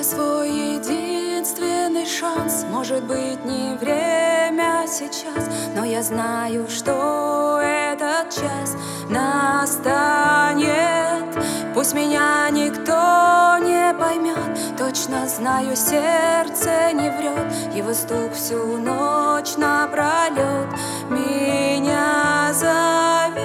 свой единственный шанс. Может быть, не время сейчас, но я знаю, что этот час настанет. Пусть меня никто не поймет, точно знаю, сердце не врет. Его стук всю ночь напролет меня зовет.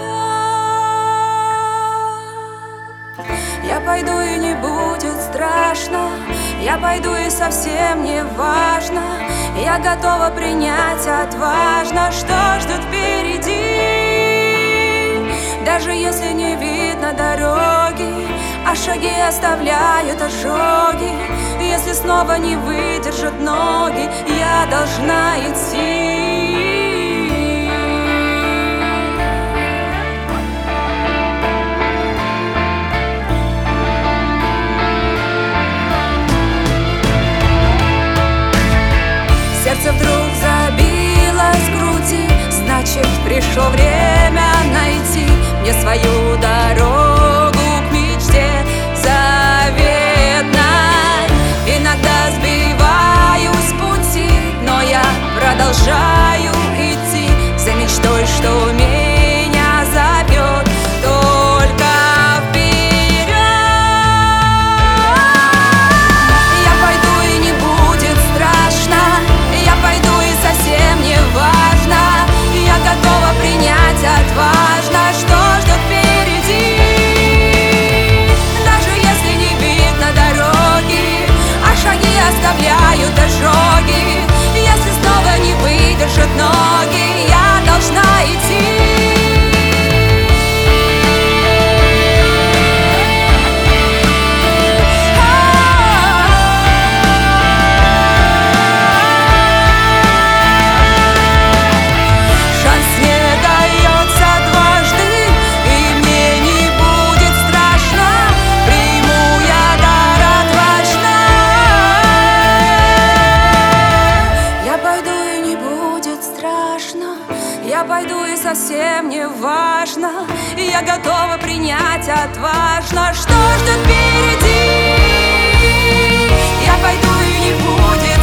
Я пойду, и не будет страшно. Я пойду, и совсем не важно. Я готова принять отважно, что ждет впереди. Даже если не видно дороги, а шаги оставляют ожоги. Если снова не выдержат ноги, я должна идти. Сердце вдруг забилось в груди, значит, пришло время найти мне свою дорогу к мечте заветной. Иногда сбиваюсь с пути, но я продолжаю идти за мечтой, что меня зовет только вперед. Я пойду, и не будет страшно. Я пойду, и совсем не важно. Я готова принять отважно, что ждет впереди. Даже если не видно дороги, а шаги оставляют ожоги. Если снова не выдержат ноги, я должна идти. Я пойду, и совсем не важно. Я готова принять отважно, что ждет впереди. Я пойду, и не будет